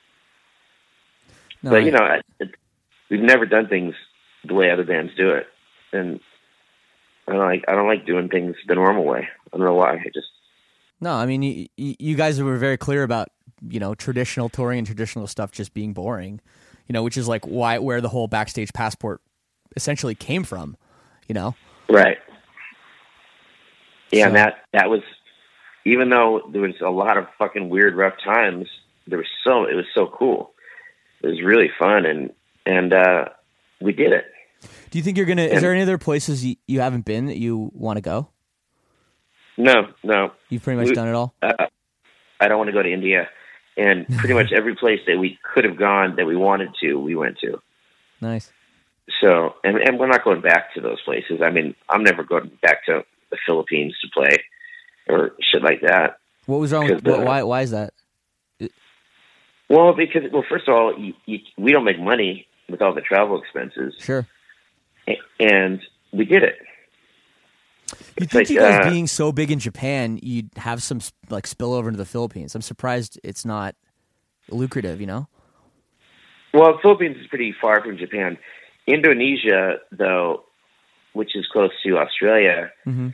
No, but we've never done things the way other bands do it, and I don't like doing things the normal way. I don't know why. No, I mean, you guys were very clear about traditional touring and traditional stuff just being boring, which is like where the whole Backstage Passport essentially came from, Right. Yeah, so. And that was, even though there was a lot of fucking weird, rough times, it was so cool. It was really fun, and we did it. Do you think you're gonna? Is there any other places you haven't been that you want to go? No. You've pretty much done it all. I don't want to go to India, and pretty much every place that we could have gone that we wanted to, we went to. Nice. So, and we're not going back to those places. I mean, I'm never going back to the Philippines to play or shit like that. What was wrong with why is that? Well, first of all, we don't make money with all the travel expenses. Sure. And we did it. You'd think you guys being so big in Japan, you'd have some like spillover into the Philippines. I'm surprised it's not lucrative, you know? Well, the Philippines is pretty far from Japan. Indonesia, though, which is close to Australia, mm-hmm.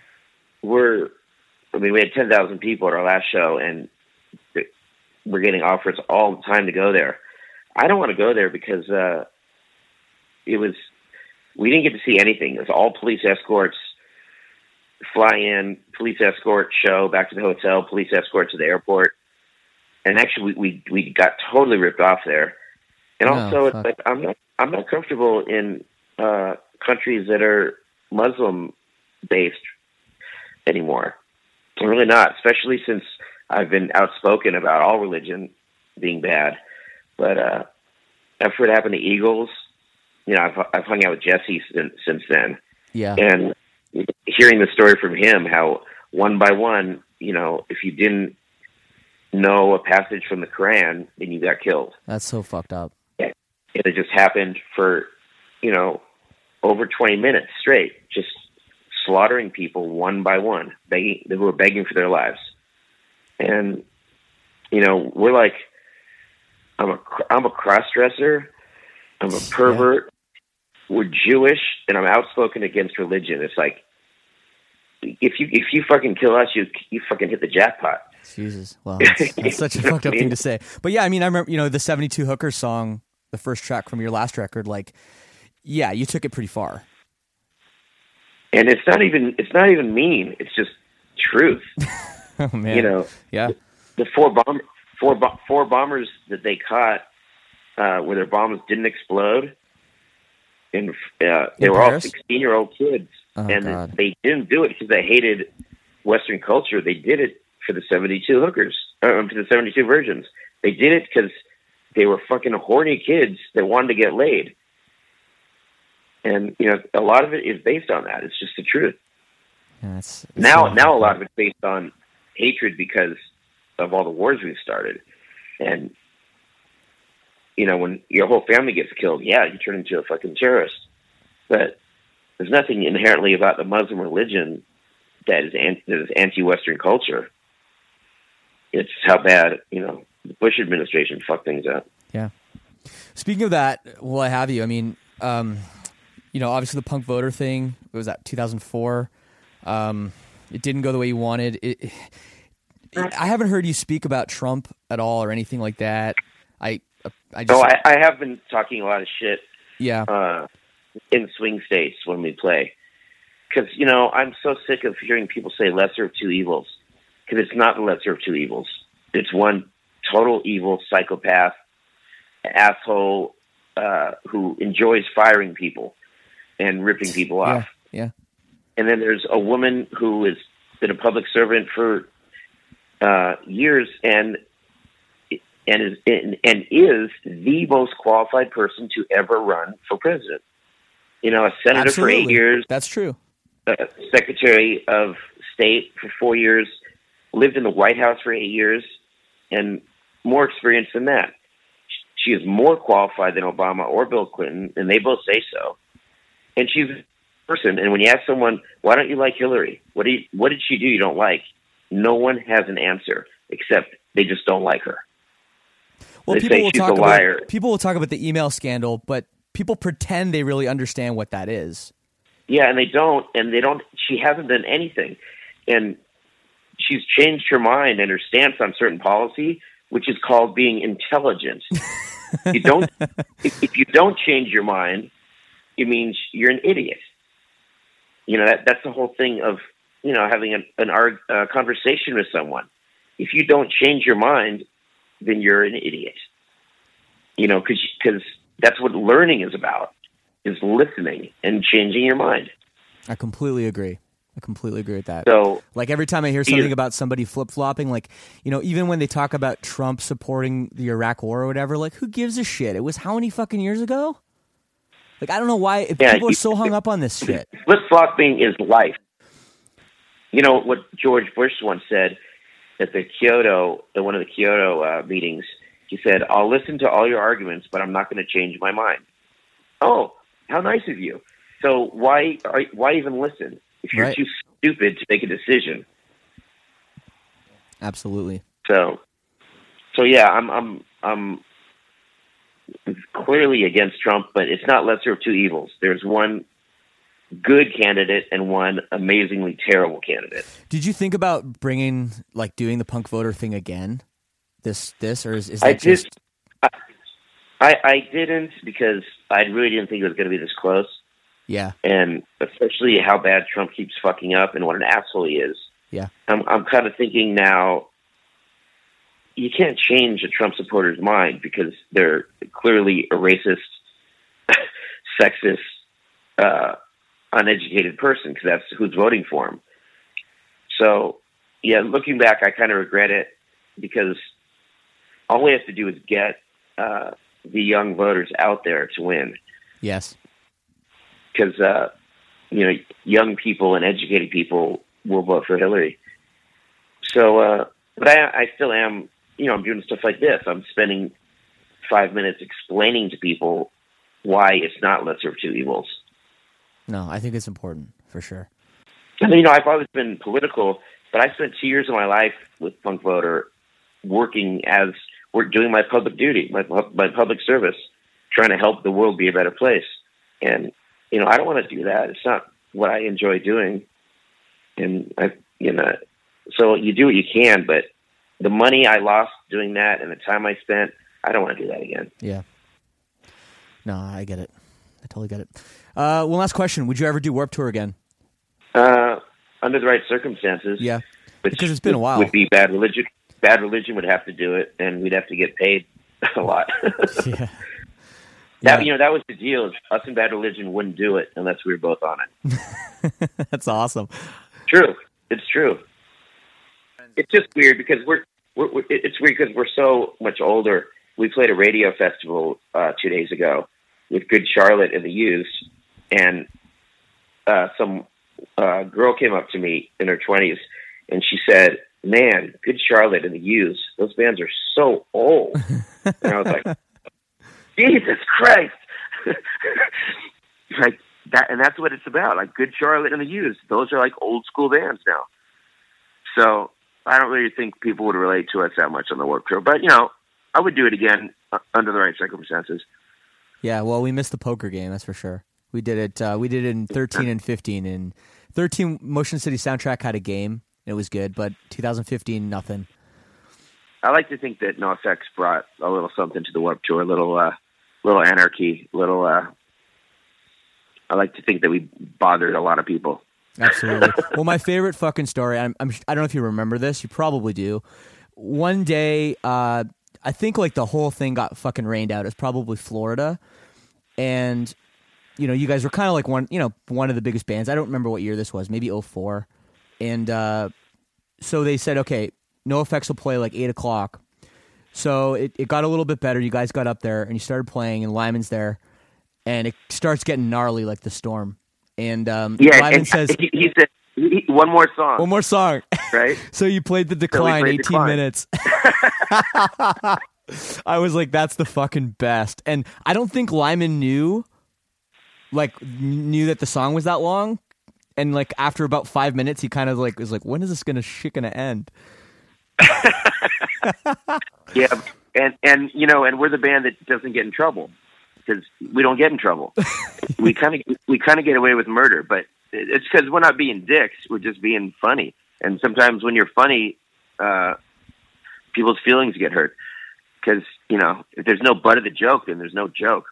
we had 10,000 people at our last show, and we're getting offers all the time to go there. I don't want to go there because we didn't get to see anything. It was all police escorts, fly in, police escort, show, back to the hotel, police escort to the airport. And actually, we got totally ripped off there. And also, it's like I'm not comfortable in countries that are Muslim based anymore. I'm really not, especially since I've been outspoken about all religion being bad. But after it happened to Eagles, I've hung out with Jesse since then. Yeah. And hearing the story from him, how one by one, if you didn't know a passage from the Quran, then you got killed. That's so fucked up. Yeah. It just happened for, over 20 minutes straight, just slaughtering people one by one, they were begging for their lives. And, we're like, I'm a cross-dresser, I'm a pervert, we're Jewish, and I'm outspoken against religion. It's like, if you fucking kill us, you fucking hit the jackpot. Jesus. Well, that's such a fucked up thing to say. But yeah, I remember, the 72 Hookers song, the first track from your last record, like, yeah, you took it pretty far. And it's not even mean. It's just truth. Oh man. Yeah. The four bombers that they caught, where their bombs didn't explode, and they were all 16-year-old kids, God. They didn't do it because they hated Western culture. They did it for the 72 hookers, for the 72 virgins. They did it because they were fucking horny kids that wanted to get laid. And a lot of it is based on that. It's just the truth. Yeah, it's now a lot of it's based on hatred because of all the wars we've started. And when your whole family gets killed, yeah, you turn into a fucking terrorist. But there's nothing inherently about the Muslim religion that is anti-Western culture. It's how bad the Bush administration fucked things up. Yeah. Speaking of that, while I have you, obviously the punk voter thing, what was that, 2004? It didn't go the way you wanted. I haven't heard you speak about Trump at all or anything like that. I have been talking a lot of shit. Yeah. In swing states when we play, because I'm so sick of hearing people say lesser of two evils, because it's not the lesser of two evils. It's one total evil psychopath asshole who enjoys firing people and ripping people off. Yeah. And then there's a woman who has been a public servant for years and is the most qualified person to ever run for president. A senator for 8 years. That's true. Secretary of State for 4 years, lived in the White House for 8 years, and more experience than that. She is more qualified than Obama or Bill Clinton, and they both say so. And she's a person. And when you ask someone, why don't you like Hillary? What did she do you don't like? No one has an answer, except they just don't like her. Well, people will talk about the email scandal, but people pretend they really understand what that is. Yeah, and they don't. She hasn't done anything. And she's changed her mind and her stance on certain policy, which is called being intelligent. If you don't change your mind, it means you're an idiot. That's the whole thing of, having a conversation with someone. If you don't change your mind, then you're an idiot. Because that's what learning is about, is listening and changing your mind. I completely agree with that. So, like, every time I hear something about somebody flip-flopping, like, even when they talk about Trump supporting the Iraq war or whatever, like, who gives a shit? It was how many fucking years ago? Like, I don't know why people are so hung up on this shit. Flip-flopping is life. What George Bush once said, at one of the Kyoto meetings, he said, "I'll listen to all your arguments, but I'm not going to change my mind." Oh, how nice of you! So why even listen if you're too stupid to make a decision? Absolutely. So yeah, I'm clearly against Trump, but it's not lesser of two evils. There's one good candidate and one amazingly terrible candidate. Did you think about doing the punk voter thing again? This or is that just? I didn't, because I really didn't think it was going to be this close. Yeah. And especially how bad Trump keeps fucking up and what an asshole he is. Yeah. I'm kind of thinking now, you can't change a Trump supporter's mind because they're clearly a racist, sexist, uneducated person, because that's who's voting for him. So, yeah, looking back, I kind of regret it, because all we have to do is get the young voters out there to win. Yes. Because, young people and educated people will vote for Hillary. So, but I still am, I'm doing stuff like this. I'm spending 5 minutes explaining to people why it's not lesser of two evils. No, I think it's important, for sure. And, I've always been political, but I spent 2 years of my life with Punk Voter doing my public duty, my public service, trying to help the world be a better place. And, I don't want to do that. It's not what I enjoy doing. And, so you do what you can, but the money I lost doing that and the time I spent, I don't want to do that again. Yeah. No, I get it. I totally get it. One last question. Would you ever do Warped Tour again? Under the right circumstances. Yeah. Because it's been a while. Would be Bad Religion. Bad Religion would have to do it, and we'd have to get paid a lot. Yeah. That was the deal. Us and Bad Religion wouldn't do it unless we were both on it. That's awesome. True. It's true. It's just weird because it's weird because we're so much older. We played a radio festival 2 days ago with Good Charlotte and the Used, and some girl came up to me in her 20s, and she said, "Man, Good Charlotte and the Used, those bands are so old." And I was like, Jesus Christ. Like that, and that's what it's about. Like Good Charlotte and the Used, those are like old school bands now. So I don't really think people would relate to us that much on the Warped Tour, but I would do it again under the right circumstances. Yeah, well, we missed the poker game, that's for sure. We did it. We did it in 13 and 15. And 13, Motion City Soundtrack had a game. It was good, but 2015, nothing. I like to think that NoFX brought a little something to the Warped Tour, a little anarchy, I like to think that we bothered a lot of people. Absolutely. Well, my favorite fucking story, I don't know if you remember this, you probably do. One day, I think like the whole thing got fucking rained out. It's probably Florida. And, you guys were kind of like one of the biggest bands. I don't remember what year this was, maybe 2004. And so they said, okay, NoFX will play like 8 o'clock. So it got a little bit better. You guys got up there and you started playing, and Lyman's there. And it starts getting gnarly like the storm. And Lyman says... He said, one more song. One more song. Right? So you played The Decline, 18 minutes. I was like, that's the fucking best. And I don't think Lyman knew that the song was that long. And like after about 5 minutes, he kind of like was like, when is this shit gonna end? Yeah, and we're the band that doesn't get in trouble because we don't get in trouble. we kind of get away with murder, but it's because we're not being dicks. We're just being funny. And sometimes when you're funny, people's feelings get hurt because if there's no butt of the joke, then there's no joke.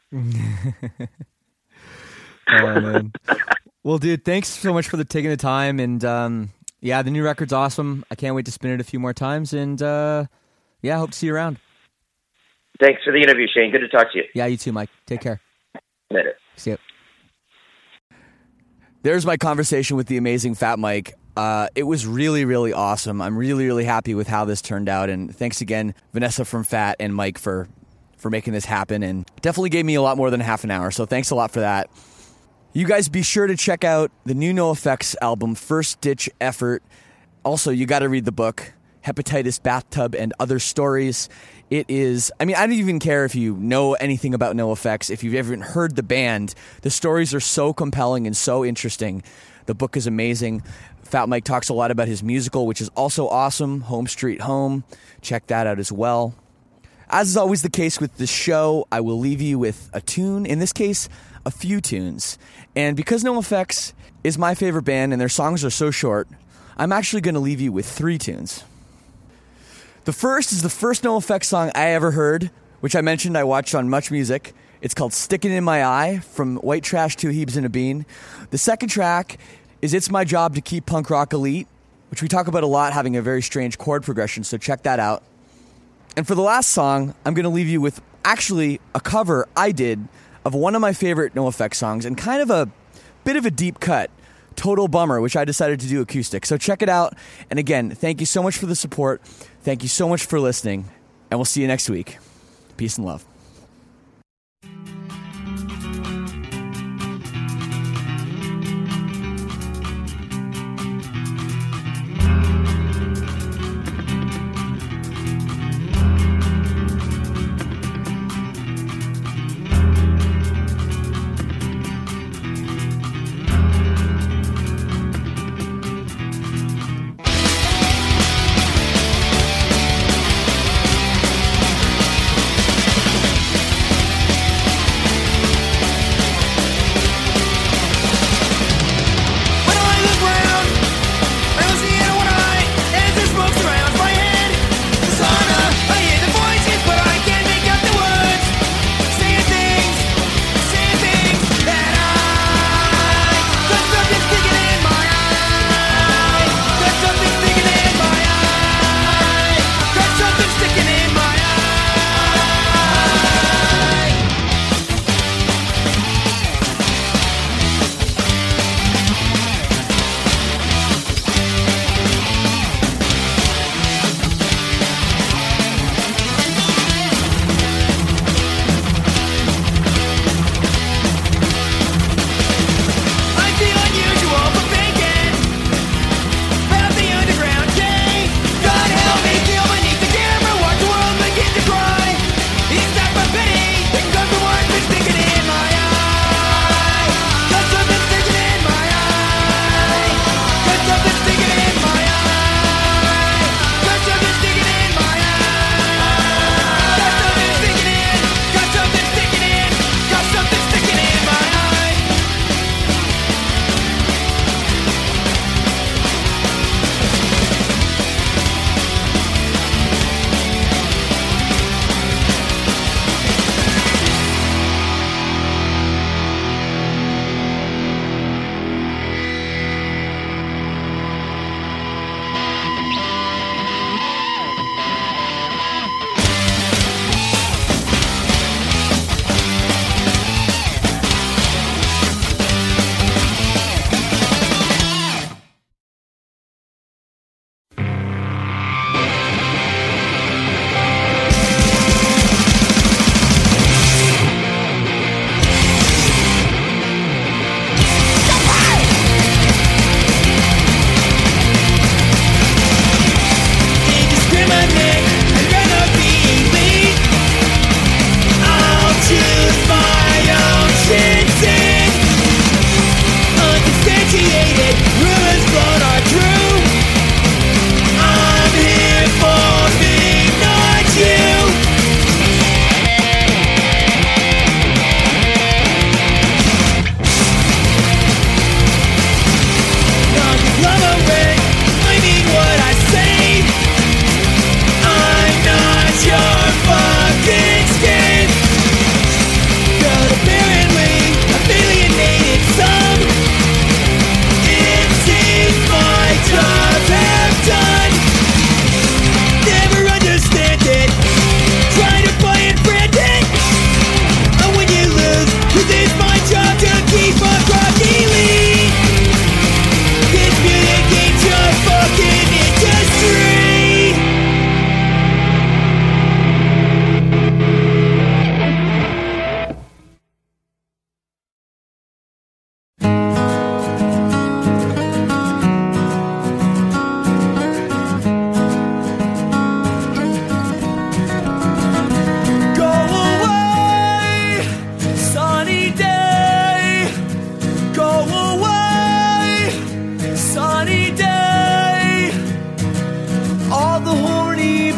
Oh man. Well, dude, thanks so much for taking the time. And the new record's awesome. I can't wait to spin it a few more times. And hope to see you around. Thanks for the interview, Shane. Good to talk to you. Yeah, you too, Mike. Take care. Later. See you. There's my conversation with the amazing Fat Mike. It was really, really awesome. I'm really, really happy with how this turned out. And thanks again, Vanessa from Fat and Mike for making this happen. And definitely gave me a lot more than half an hour. So thanks a lot for that. You guys be sure to check out the new NoFX album, First Ditch Effort. Also, you got to read the book. Hepatitis Bathtub and Other Stories. It is, I don't even care if you know anything about NoFX, if you've ever heard the band. The stories are so compelling and so interesting. The book is amazing. Fat Mike talks a lot about his musical, which is also awesome, Home Street Home. Check that out as well. As is always the case with this show, I will leave you with a tune, in this case, a few tunes. And because NoFX is my favorite band and their songs are so short, I'm actually going to leave you with 3 tunes. The first is the first NoFX song I ever heard, which I mentioned I watched on Much Music. It's called Stickin' in My Eye from White Trash, Two Hebes and a Bean. The second track is It's My Job to Keep Punk Rock Elite, which we talk about a lot, having a very strange chord progression, so check that out. And for the last song, I'm going to leave you with actually a cover I did of one of my favorite NoFX songs, and kind of a bit of a deep cut, Total Bummer, which I decided to do acoustic. So check it out. And again, thank you so much for the support. Thank you so much for listening. And we'll see you next week. Peace and love.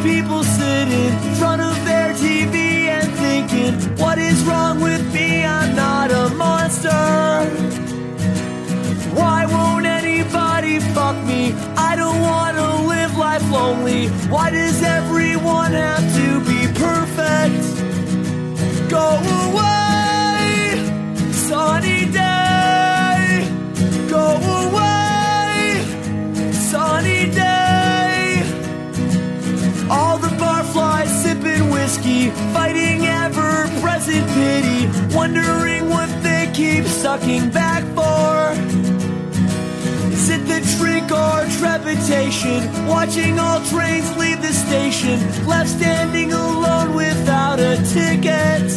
people sit in front of their TV and thinking, what is wrong with me? I'm not a monster. Why won't anybody fuck me? I don't want to live life lonely. Why does everyone have to be perfect? Go away, sunny day. Go away, sunny day. All the barflies sipping whiskey, fighting ever-present pity, wondering what they keep sucking back for. Is it the drink or trepidation, watching all trains leave the station, left standing alone without a ticket?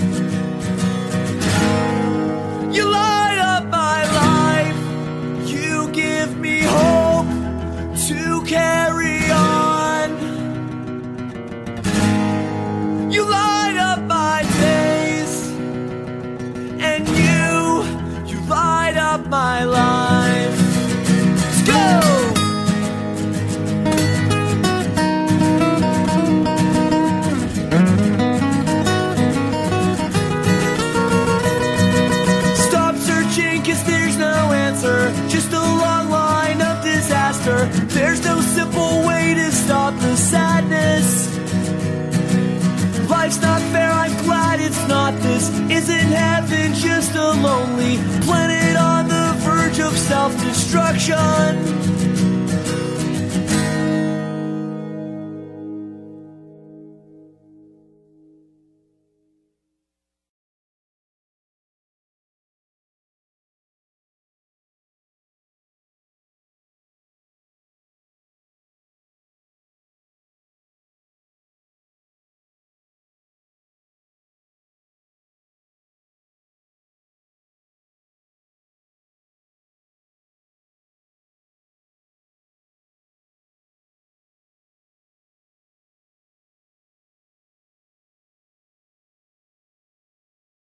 You light up my life, you give me hope to carry on. You light up my days, and you light up my life. Let's go! Stop searching, 'cause there's no answer, just a long line of disaster. There's no simple way to stop the sadness. Life's not fair, I'm glad it's not this. Isn't heaven just a lonely planet on the verge of self-destruction?